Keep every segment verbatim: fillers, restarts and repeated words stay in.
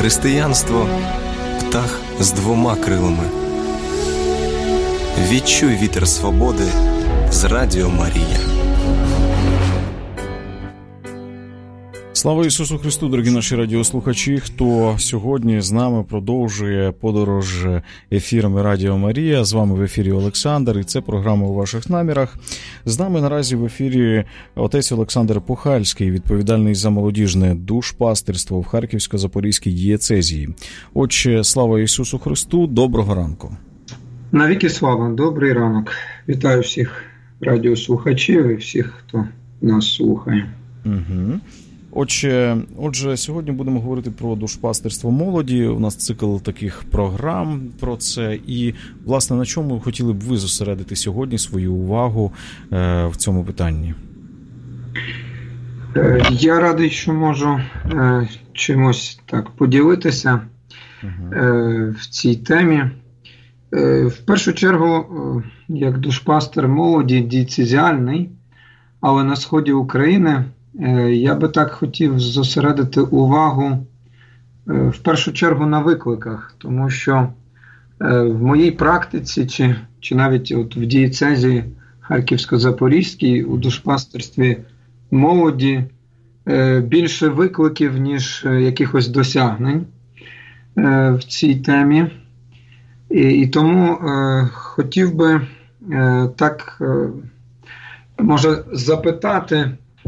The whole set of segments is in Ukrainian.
Християнство – птах з двома крилами. Відчуй вітер свободи з Радіо Марія. Слава Ісусу Христу, дорогі наші радіослухачі, хто сьогодні з нами продовжує подорож ефірами Радіо Марія. З вами в ефірі Олександр, і це програма «У ваших намірах». З нами наразі в ефірі отець Олександр Пухальський, відповідальний за молодіжне душпастирство в Харківсько-Запорізькій дієцезії. Отче, слава Ісусу Христу, доброго ранку. Навіки слава, добрий ранок. Вітаю всіх радіослухачів і всіх, хто нас слухає. Угу. Отже, отже, сьогодні будемо говорити про душпастирство молоді. У нас цикл таких програм про це. І, власне, на чому хотіли б ви зосередити сьогодні свою увагу е, в цьому питанні? Я радий, що можу е, чимось так поділитися угу. е, в цій темі. Е, в першу чергу, е, як душпастер молоді дієцезіальний, але на сході України, я би так хотів зосередити увагу в першу чергу на викликах, тому що в моїй практиці, чи, чи навіть от в дієцезії Харківсько-Запорізькій у душпастерстві молоді більше викликів, ніж якихось досягнень в цій темі. І, і тому хотів би так, може, запитати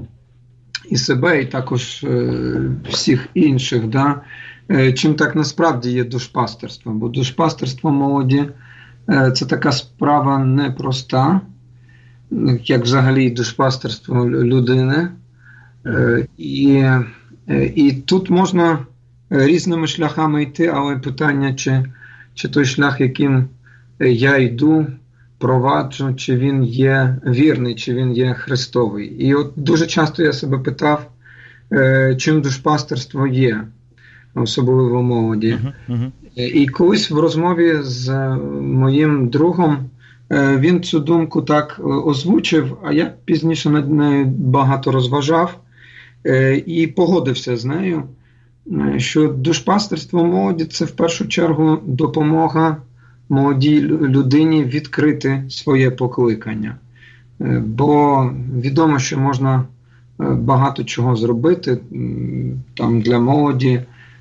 і себе, і також е, всіх інших, да? е, чим так насправді є душпастерство. Бо душпастерство молоді е, – це така справа непроста, як взагалі душпастерство людини. Е, і, е, і тут можна різними шляхами йти, але питання, чи, чи той шлях, яким я йду, проваджу, чи він є вірний, чи він є Христовий. І от дуже часто я себе питав, е, чим душпастерство є, особливо в молоді. Uh-huh, uh-huh. І колись в розмові з моїм другом е, він цю думку так озвучив, а я пізніше над нею багато розважав е, і погодився з нею, е, що душпастерство молоді – це в першу чергу допомога молодій людині відкрити своє покликання. Бо відомо, що можна багато чого зробити там для молоді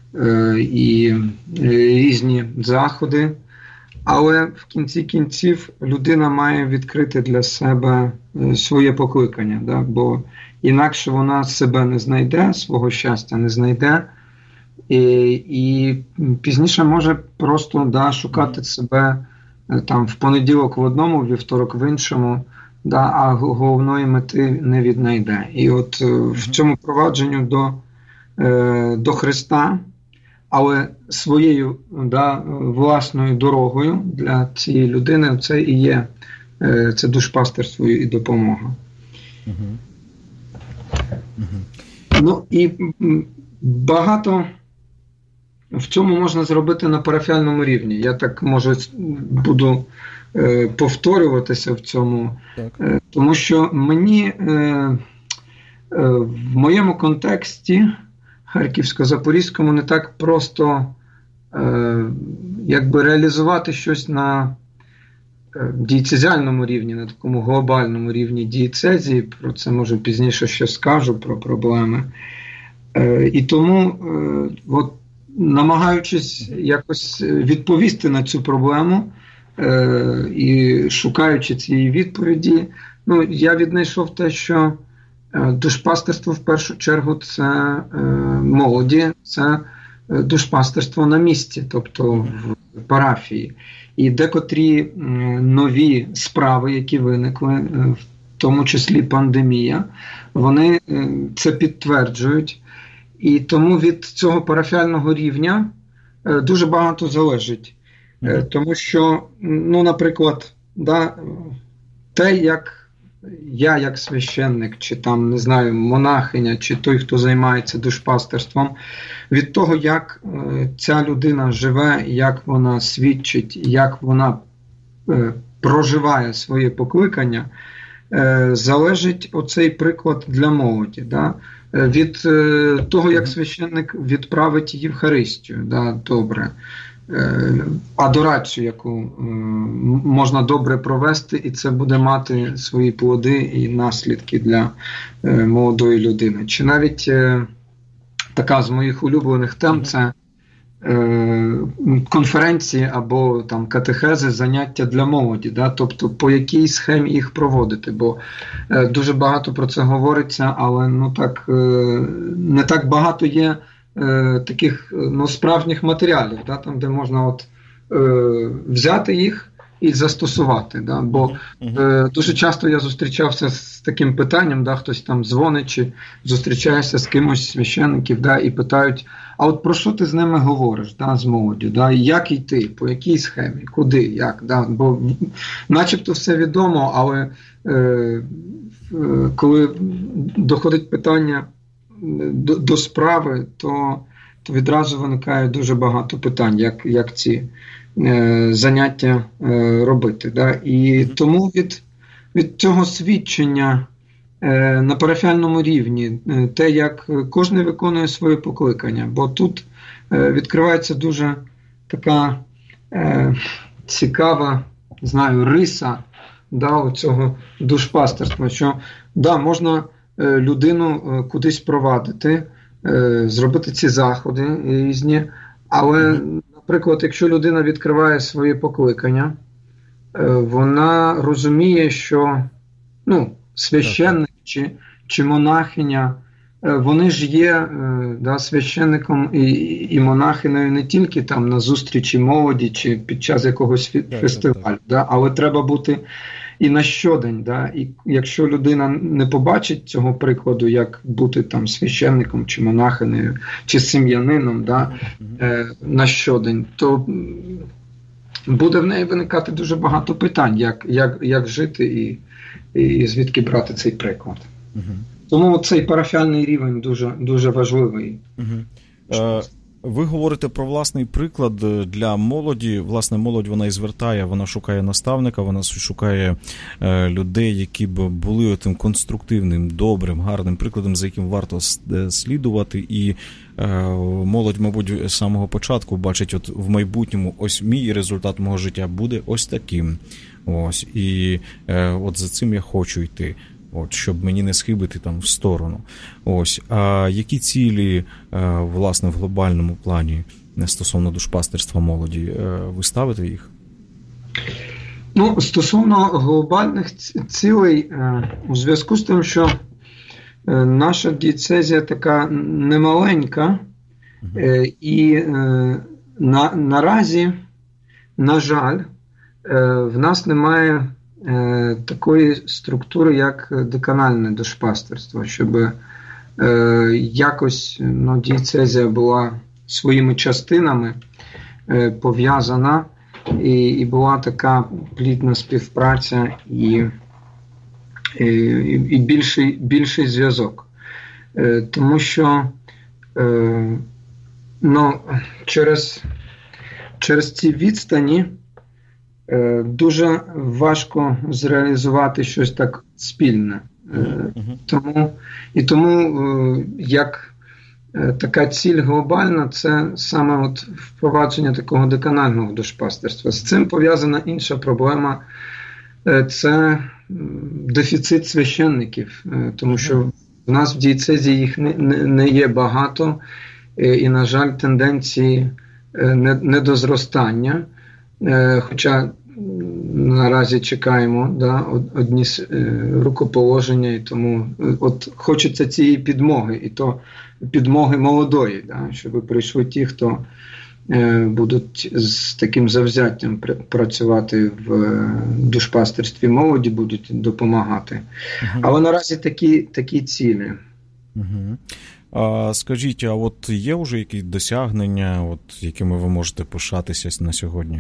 і різні заходи, але в кінці кінців людина має відкрити для себе своє покликання, да? Бо інакше вона себе не знайде, свого щастя не знайде, І, і пізніше може просто да, шукати себе там в понеділок в одному, в вівторок в іншому, да, а головної мети не віднайде. І от в цьому провадженню до, е, до Христа, але своєю да, власною дорогою для цієї людини це і є е, це душпастерство і допомога. Uh-huh. Uh-huh. Ну і багато в цьому можна зробити на парафіальному рівні. Я так, може, буду е, повторюватися в цьому. Е, тому що мені е, е, в моєму контексті Харківсько-Запорізькому не так просто е, якби реалізувати щось на е, дієцезіальному рівні, на такому глобальному рівні дієцезії. Про це, може, пізніше ще скажу, про проблеми. Е, і тому е, от, намагаючись якось відповісти на цю проблему е, і шукаючи цієї відповіді, ну, я віднайшов те, що е, душпастерство в першу чергу це е, молоді, це душпастерство на місці, тобто в парафії. І декотрі е, нові справи, які виникли, е, в тому числі пандемія, вони е, це підтверджують. І тому від цього парафіального рівня е, дуже багато залежить. Е, тому що, ну, наприклад, да, те, як я, як священник, чи там, не знаю, монахиня, чи той, хто займається душпастерством, від того, як е, ця людина живе, як вона свідчить, як вона е, проживає своє покликання, залежить оцей приклад для молоді, да? Від того, як священник відправить Євхаристію, да? Добре, адорацію, яку можна добре провести, і це буде мати свої плоди і наслідки для молодої людини. Чи навіть така з моїх улюблених тем – це конференції або там катехези, заняття для молоді, да? Тобто по якій схемі їх проводити, бо е, дуже багато про це говориться, але ну так е, не так багато є е, таких ну, справжніх матеріалів, да? Там, де можна от, е, взяти їх і застосувати. Да? Бо е, дуже часто я зустрічався з таким питанням, да? Хтось там дзвонить чи зустрічаєшся з кимось священників, да? І питають, а от про що ти з ними говориш, да, з молоддю, да, і як йти, по якій схемі, куди, як, да, бо начебто все відомо, але е, е, коли доходить питання до, до справи, то, то відразу виникає дуже багато питань, як, як ці е, заняття е, робити. Да, і тому від, від цього свідчення на парафіальному рівні, те, як кожен виконує своє покликання. Бо тут відкривається дуже така е, цікава, знаю, риса, да, цього душпастерства, що да, можна людину кудись провадити, е, зробити ці заходи різні, але, наприклад, якщо людина відкриває своє покликання, е, вона розуміє, що ну, священник чи, чи монахиня, вони ж є да, священником і, і монахинею не тільки там на зустрічі молоді чи під час якогось фі- фестивалю, да, але треба бути і на щодень. Да, і якщо людина не побачить цього прикладу, як бути там священником чи монахинею, чи сім'янином, да, е, на щодень, то буде в неї виникати дуже багато питань, як, як, як жити і і звідки брати цей приклад. Угу. Тому цей парафіальний рівень дуже, дуже важливий. Угу. Е, ви говорите про власний приклад для молоді. Власне, молодь вона і звертає, вона шукає наставника, вона шукає е, людей, які б були тим конструктивним, добрим, гарним прикладом, за яким варто слідувати. І е, молодь, мабуть, з самого початку бачить, от в майбутньому ось мій результат мого життя буде ось таким. Ось, і е, от за цим я хочу йти, от, щоб мені не схибити там в сторону. Ось, а які цілі, е, власне, в глобальному плані стосовно душпастерства молоді, е, ви ставите їх? Ну, стосовно глобальних цілей, е, у зв'язку з тим, що е, наша дієцезія така немаленька, е, і е, на, наразі, на жаль, в нас немає е, такої структури, як деканальне душпастерство, щоб е, якось ну, дієцезія була своїми частинами е, пов'язана і, і була така плідна співпраця і, і, і більший, більший зв'язок. Е, тому що е, ну, через, через ці відстані дуже важко зреалізувати щось так спільне. Uh-huh. Тому, і тому як така ціль глобальна, це саме от впровадження такого деканального душпастерства. З цим пов'язана інша проблема – це дефіцит священників, тому що в нас в дієцезії їх не, не, не є багато, і, на жаль, тенденції недозростання. Хоча наразі чекаємо да, одні рукоположення, і тому от хочеться цієї підмоги, і то підмоги молодої, да, щоб прийшли ті, хто е, будуть з таким завзяттям працювати в душпастерстві молоді, будуть допомагати. Угу. Але наразі такі, такі цілі. Угу. А скажіть, а от є вже якісь досягнення, от, якими ви можете пишатися на сьогодні?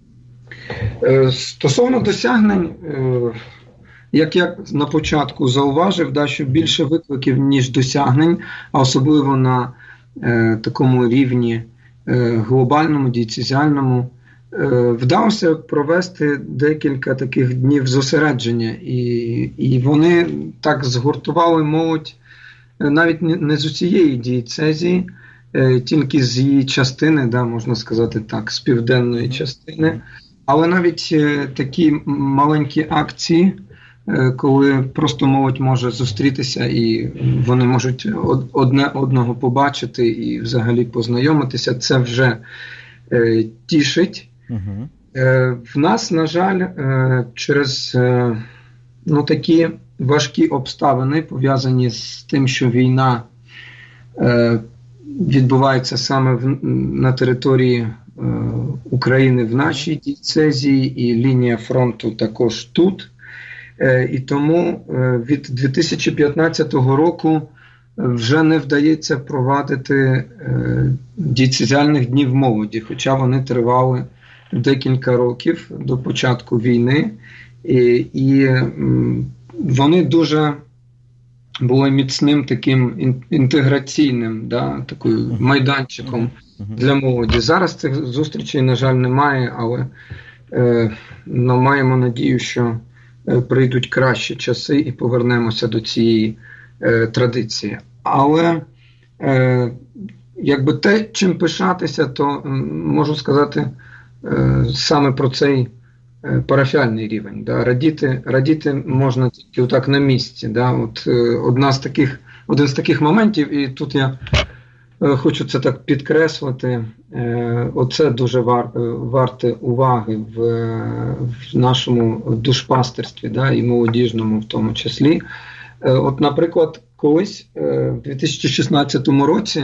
Стосовно досягнень, як я на початку зауважив, да, що більше викликів, ніж досягнень, а особливо на е, такому рівні е, глобальному, дієцезіальному, вдалося провести декілька таких днів зосередження, і, і вони так згуртували молодь навіть не з усієї дієцезії, тільки з її частини, да, можна сказати так, з південної частини, але навіть такі маленькі акції, коли просто молодь може зустрітися і вони можуть одне одного побачити і взагалі познайомитися, це вже е, тішить. Uh-huh. Е, в нас, на жаль, е, через е, ну, такі важкі обставини, пов'язані з тим, що війна е, відбувається саме в, на території е, України в нашій дієцезії, і лінія фронту також тут. І тому від дві тисячі п'ятнадцятого року вже не вдається провадити дієцезіальних днів молоді, хоча вони тривали декілька років до початку війни. І, і вони дуже були міцним таким інтеграційним, да, такою майданчиком для молоді. Зараз цих зустрічей, на жаль, немає, але е, ну, маємо надію, що прийдуть кращі часи і повернемося до цієї е, традиції. Але е, якби те, чим пишатися, то можу сказати е, саме про цей е, парафіальний рівень. Да? Радіти, радіти можна тільки отак на місці. Да? От, е, одна з таких, один з таких моментів, і тут я е, хочу це так підкреслити, е, оце дуже вар, варте уваги в, в нашому душпастерстві, да, і молодіжному в тому числі. Е, от, наприклад, колись е, в дві тисячі шістнадцятому році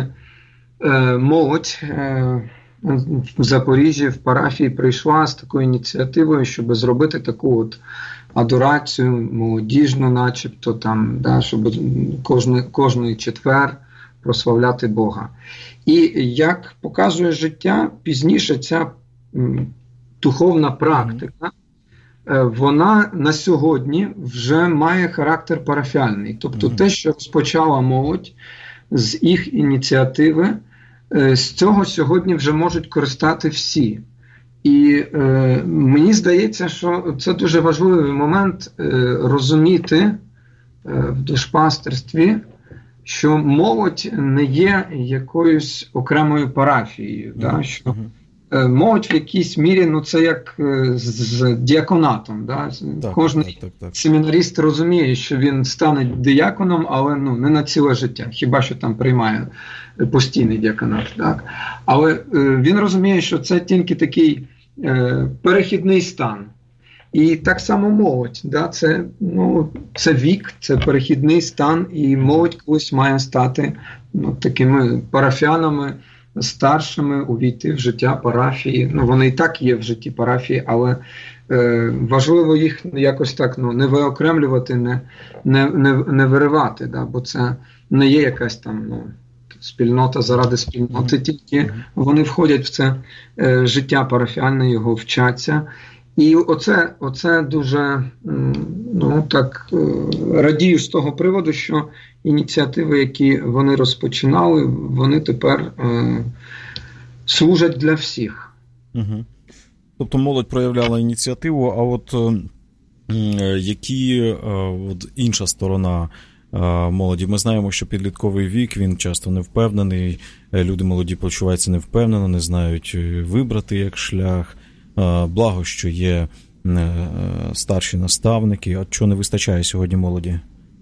е, молодь е, в Запоріжжі, в парафії прийшла з такою ініціативою, щоб зробити таку от адорацію молодіжну, начебто, там, да, щоб кожний, кожний четвер прославляти Бога. І як показує життя, пізніше ця м, духовна практика, е, вона на сьогодні вже має характер парафіальний. Тобто mm-hmm. те, що розпочала молодь з їх ініціативи, е, з цього сьогодні вже можуть користати всі. І е, мені здається, що це дуже важливий момент е, розуміти е, в душпастерстві, що молодь не є якоюсь окремою парафією. Mm-hmm. Да? Що е, молодь в якійсь мірі, ну це як е, з, з діаконатом. Да? Так, Кожен так, так, так. семінаріст розуміє, що він стане діаконом, але ну, не на ціле життя, хіба що там приймає постійний діаконат. Так? Але е, він розуміє, що це тільки такий е, перехідний стан. І так само молодь, да, це, ну, це вік, це перехідний стан, і молодь колись має стати ну, такими парафіянами, старшими, увійти в життя парафії. Ну, вони і так є в житті парафії, але е, важливо їх якось так ну, не виокремлювати, не, не, не, не виривати, да, бо це не є якась там ну, спільнота заради спільноти, тільки вони входять в це е, життя парафіальне, його вчаться. І оце, оце дуже, ну, так, радію з того приводу, що ініціативи, які вони розпочинали, вони тепер е, служать для всіх. Угу. Тобто молодь проявляла ініціативу, а от е, які е, от інша сторона е, молоді? Ми знаємо, що підлітковий вік, він часто невпевнений, люди молоді почуваються невпевнено, не знають вибрати як шлях. Благо, що є старші наставники, а чого не вистачає сьогодні молоді?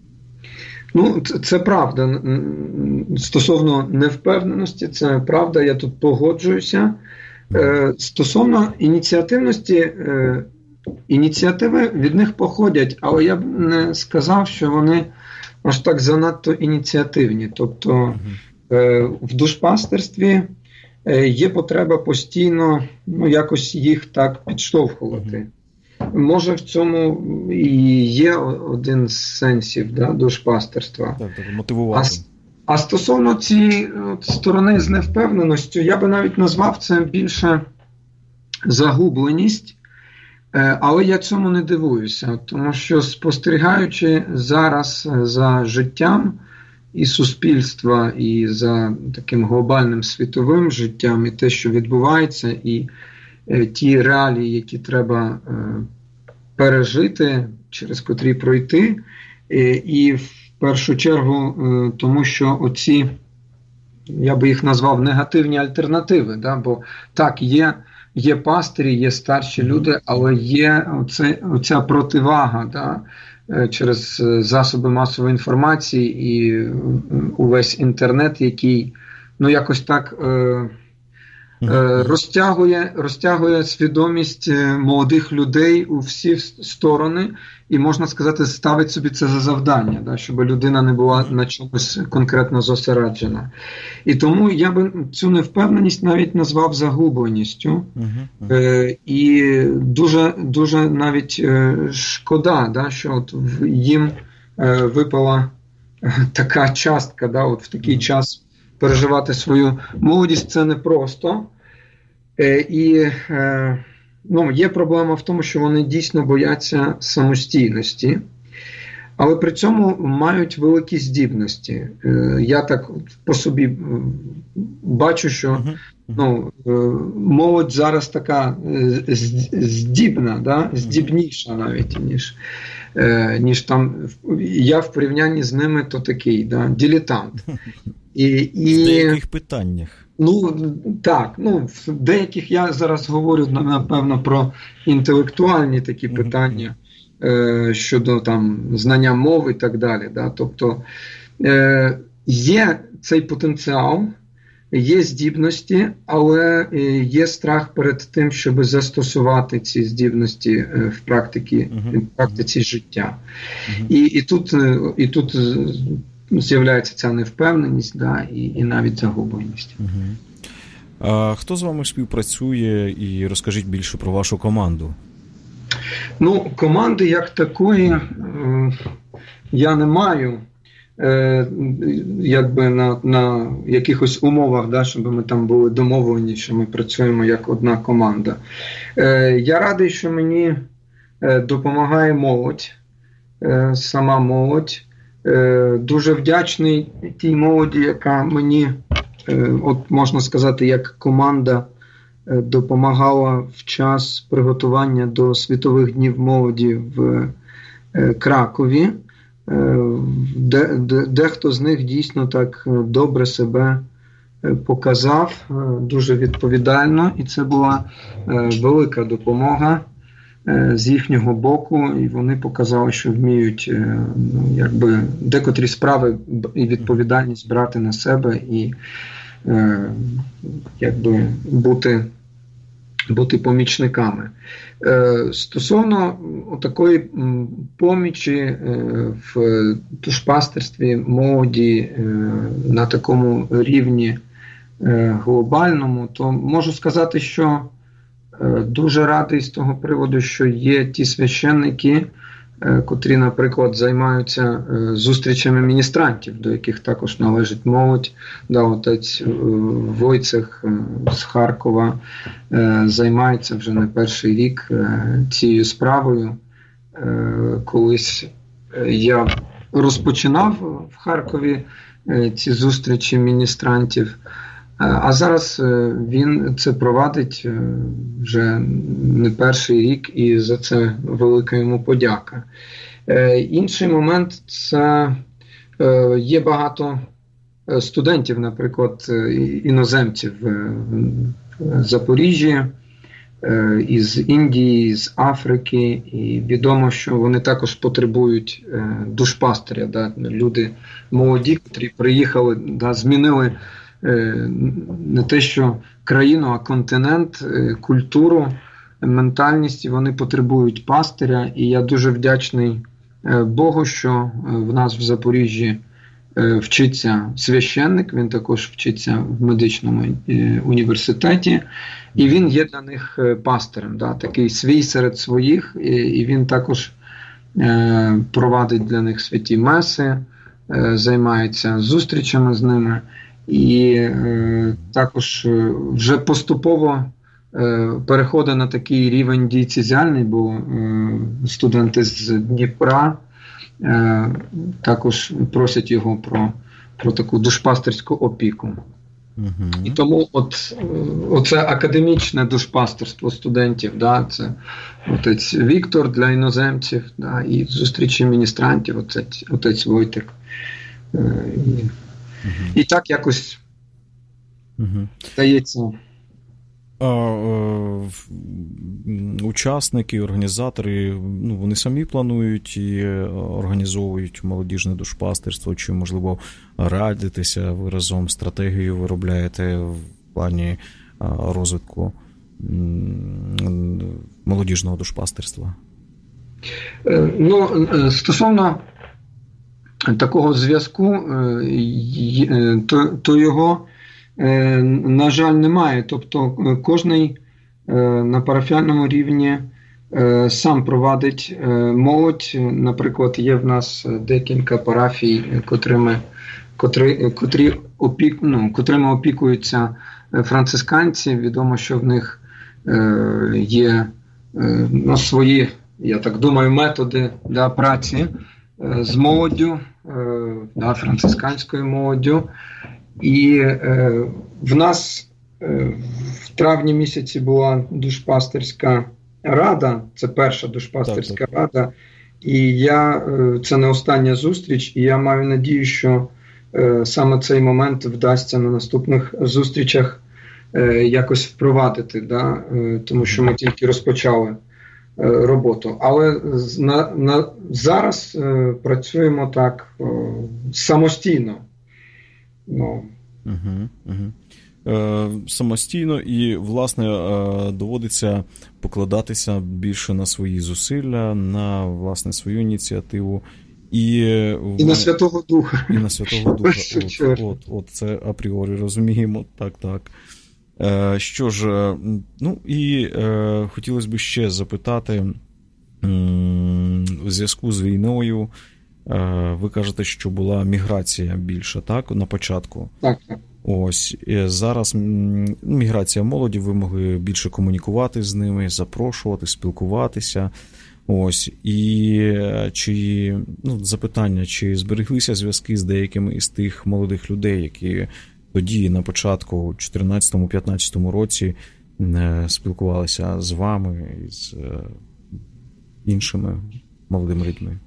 Ну, це, це правда. Стосовно невпевненості, це правда, я тут погоджуюся. Стосовно ініціативності, ініціативи від них походять, але я б не сказав, що вони аж так занадто ініціативні. Тобто в душпастерстві є потреба постійно ну, якось їх так підштовхувати. Mm-hmm. Може, в цьому і є один з сенсів да, душпастерства. Так, так, мотивувати. А, а стосовно цієї сторони з невпевненістю, я би навіть назвав це більше загубленість, але я цьому не дивуюся, тому що спостерігаючи зараз за життям і суспільства, і за таким глобальним світовим життям, і те, що відбувається, і ті реалії, які треба пережити, через котрі пройти. І в першу чергу, тому що оці, я би їх назвав, негативні альтернативи. Да? Бо так, є, є пастирі, є старші люди, але є оце, оця противага, да? Через засоби масової інформації і увесь інтернет, який, ну, якось так е, е, розтягує, розтягує свідомість молодих людей у всі сторони і, можна сказати, ставить собі це за завдання, да, щоб людина не була на чомусь конкретно зосереджена. І тому я би цю невпевненість навіть назвав загубленістю. Е, і дуже, дуже навіть е, шкода, да, що от в, їм е, випала така частка, да, от в такий час переживати свою молодість, це непросто. Е, і е, ну, є проблема в тому, що вони дійсно бояться самостійності, але при цьому мають великі здібності. Е, я так по собі бачу, що ну, е, молодь зараз така здібна, да? Здібніша навіть, ніж, е, ніж там, я в порівнянні з ними то такий, да? Дилетант. І, і... В деяких питаннях. Ну, так, ну, в деяких я зараз говорю, напевно, про інтелектуальні такі питання е, щодо там знання мови і так далі. Да? Тобто е, є цей потенціал, є здібності, але є страх перед тим, щоб застосувати ці здібності в практиці, в практиці життя. І, і тут, і тут з'являється ця невпевненість, да, і, і навіть загубленість. Угу. А хто з вами співпрацює, і розкажіть більше про вашу команду? Ну, команди як такої е, я не маю, е, якби на, на якихось умовах, да, щоб ми там були домовлені, що ми працюємо як одна команда. Е, я радий, що мені е, допомагає молодь, е, сама молодь. Дуже вдячний тій молоді, яка мені, от можна сказати, як команда допомагала в час приготування до Світових днів молоді в Кракові. Де, де, дехто з них дійсно так добре себе показав, дуже відповідально, і це була велика допомога з їхнього боку, і вони показали, що вміють, ну, якби декотрі справи і відповідальність брати на себе і е, якби бути, бути помічниками. Е, стосовно такої помічі е, в душпастерстві молоді е, на такому рівні е, глобальному, то можу сказати, що дуже радий з того приводу, що є ті священники, котрі, наприклад, займаються зустрічами міністрантів, до яких також належить молодь. Да, отець Войцех з Харкова займається вже не перший рік цією справою. Колись я розпочинав в Харкові ці зустрічі міністрантів, а зараз він це провадить вже не перший рік, і за це велика йому подяка. Інший момент – це є багато студентів, наприклад, іноземців в Запоріжжі, із Індії, з Африки, і відомо, що вони також потребують душпастиря. Да? Люди молоді, які приїхали, да, змінили не те, що країну, а континент, культуру, ментальність, і вони потребують пастиря. І я дуже вдячний Богу, що в нас в Запоріжжі вчиться священник, він також вчиться в медичному університеті, і він є для них пастирем, да, такий свій серед своїх, і він також провадить для них святі меси, займається зустрічами з ними. І е, також е, вже поступово е, переходить на такий рівень дієцезіальний, бо е, студенти з Дніпра е, також просять його про, про таку душпастерську опіку. Угу. І тому от, оце академічне душпастерство студентів, да, це отець Віктор для іноземців, да, і зустрічі міністрантів, отець, отець Войтик. І, угу. і так якось угу. здається. А, е, учасники, організатори, ну, вони самі планують і організовують молодіжне душпастерство, чи, можливо, радитеся ви разом, стратегію виробляєте в плані розвитку молодіжного душпастерства? Ну, стосовно такого зв'язку, то, то його, на жаль, немає. Тобто кожний на парафіальному рівні сам провадить молодь. Наприклад, є в нас декілька парафій, котрими, котрі, котрі опік, ну, котрими опікуються францисканці. Відомо, що в них є ну, свої, я так думаю, методи для праці з молоддю, да, францисканською молоддю. І е, в нас е, в травні місяці була душпастерська рада, це перша душпастерська так, так. рада, і я, е, це не остання зустріч, і я маю надію, що е, саме цей момент вдасться на наступних зустрічах е, якось впровадити, да? е, тому що ми тільки розпочали е, роботу. Але на, на, зараз е, працюємо так е, самостійно. No. Угу, угу. Е, самостійно і, власне, е, доводиться покладатися більше на свої зусилля, на, власне, свою ініціативу. І, і на Святого Духа. І на Святого Духа. От, от, от, це апріорі розуміємо. Так, так. Е, що ж, ну і е, хотілося б ще запитати, м, у зв'язку з війною, ви кажете, що була міграція більша, так? На початку. Так, так. Ось. Зараз міграція молоді, ви могли більше комунікувати з ними, запрошувати, спілкуватися. Ось. І чи, ну, запитання, чи збереглися зв'язки з деякими із тих молодих людей, які тоді, на початку, у чотирнадцятому-п'ятнадцятому році спілкувалися з вами і з іншими молодими людьми?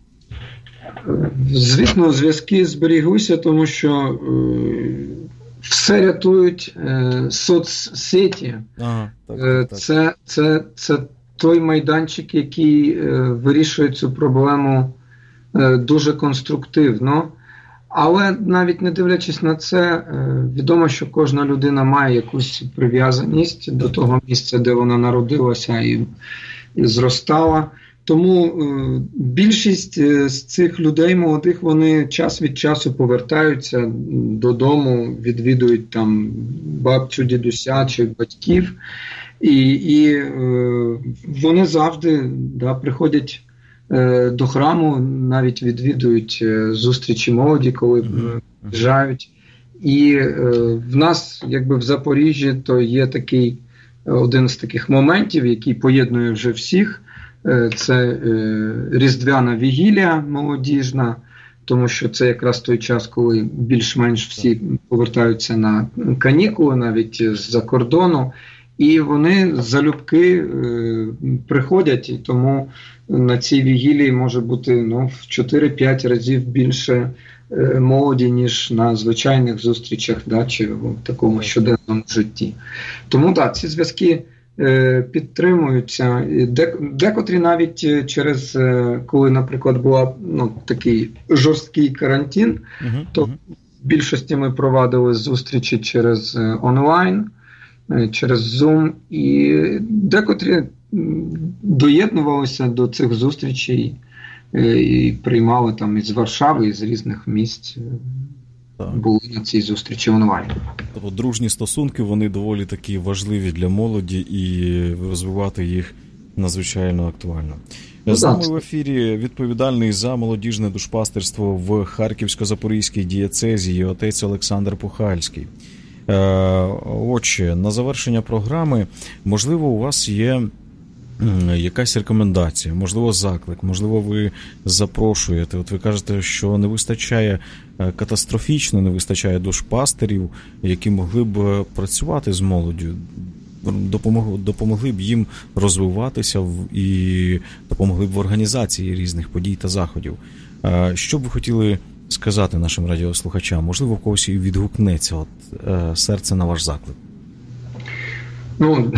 Звісно, зв'язки зберіглися, тому що е, все рятують е, соцсеті. Ага, так, е, так. Це, це, це той майданчик, який е, вирішує цю проблему е, дуже конструктивно. Але навіть не дивлячись на це, е, відомо, що кожна людина має якусь прив'язаність до того місця, де вона народилася і, і зростала. Тому е, більшість з цих людей молодих, вони час від часу повертаються додому, відвідують там бабцю, дідуся чи батьків. І, і е, вони завжди да, приходять е, до храму, навіть відвідують е, зустрічі молоді, коли приїжджають. І е, в нас, якби в Запоріжжі, то є такий один з таких моментів, який поєднує вже всіх. Це е, різдвяна вігілія молодіжна, тому що це якраз той час, коли більш-менш всі повертаються на канікули, навіть з-за кордону, і вони залюбки е, приходять, і тому на цій вігілії може бути ну, в чотири-п'ять разів більше е, молоді, ніж на звичайних зустрічах, да, чи в такому щоденному житті. Тому так, ці зв'язки підтримуються. Декотрі навіть через, коли, наприклад, був ну, такий жорсткий карантин, uh-huh, то uh-huh. в більшості ми провадили зустрічі через онлайн, через Zoom, і декотрі доєднувалися до цих зустрічей і приймали там із Варшави, із різних місць. Так. Були на цій зустрічі онлайн. Тобто дружні стосунки, вони доволі такі важливі для молоді, і розвивати їх надзвичайно актуально. Ну, з нами в ефірі відповідальний за молодіжне душпастерство в Харківсько-Запорізькій дієцезії отець Олександр Пухальський. Отже, на завершення програми, можливо, у вас є якась рекомендація, можливо, заклик, можливо, ви запрошуєте. От ви кажете, що не вистачає, катастрофічно не вистачає душпастерів, які могли б працювати з молоддю, допомогли, допомогли б їм розвиватися і допомогли б в організації різних подій та заходів. Що б ви хотіли сказати нашим радіослухачам? Можливо, в когось і відгукнеться от, серце на ваш заклик. Ну,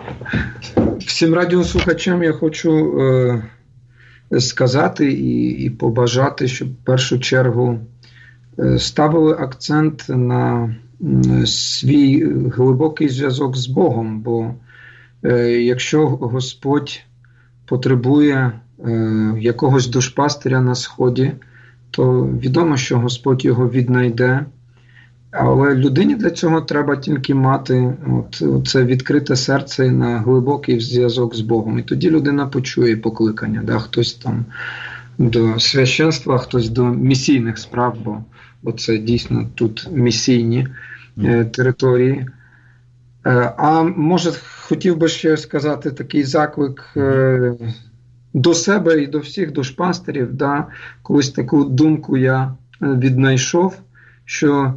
всім радіослухачам я хочу е, сказати і, і побажати, щоб в першу чергу е, ставили акцент на е, свій глибокий зв'язок з Богом, бо е, якщо Господь потребує е, якогось душпастиря на Сході, то відомо, що Господь його віднайде. Але людині для цього треба тільки мати от, це відкрите серце на глибокий зв'язок з Богом. І тоді людина почує покликання. Да? Хтось там до священства, хтось до місійних справ, бо, бо це дійсно тут місійні е, території. Е, а може, хотів би ще сказати такий заклик е, до себе і до всіх душпастерів. Да? Колись таку думку я віднайшов, що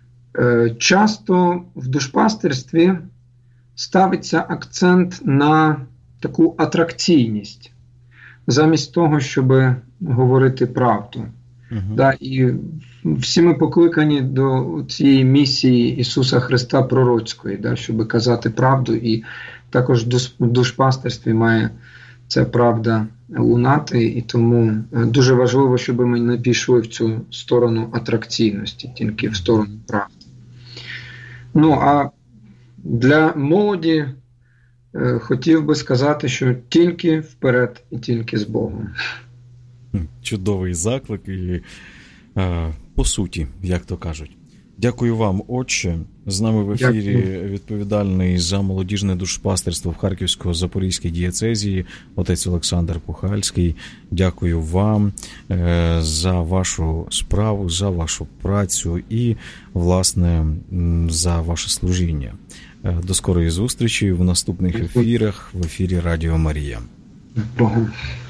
часто в душпастерстві ставиться акцент на таку атракційність, замість того, щоб говорити правду. Uh-huh. Да, і всі ми покликані до цієї місії Ісуса Христа пророцької, да, щоб казати правду, і також в душпастерстві має ця правда лунати, і тому дуже важливо, щоб ми не пішли в цю сторону атракційності, тільки в сторону правди. Ну, а для молоді е, хотів би сказати, що тільки вперед і тільки з Богом. Чудовий заклик і е, по суті, як то кажуть. Дякую вам, отче. З нами в ефірі Дякую. Відповідальний за молодіжне душпастерство в Харківсько-Запорізькій дієцезії, отець Олександр Пухальський. Дякую вам е, за вашу справу, за вашу працю і, власне, за ваше служіння. Е, до скорої зустрічі в наступних ефірах в ефірі Радіо Марія. Богу.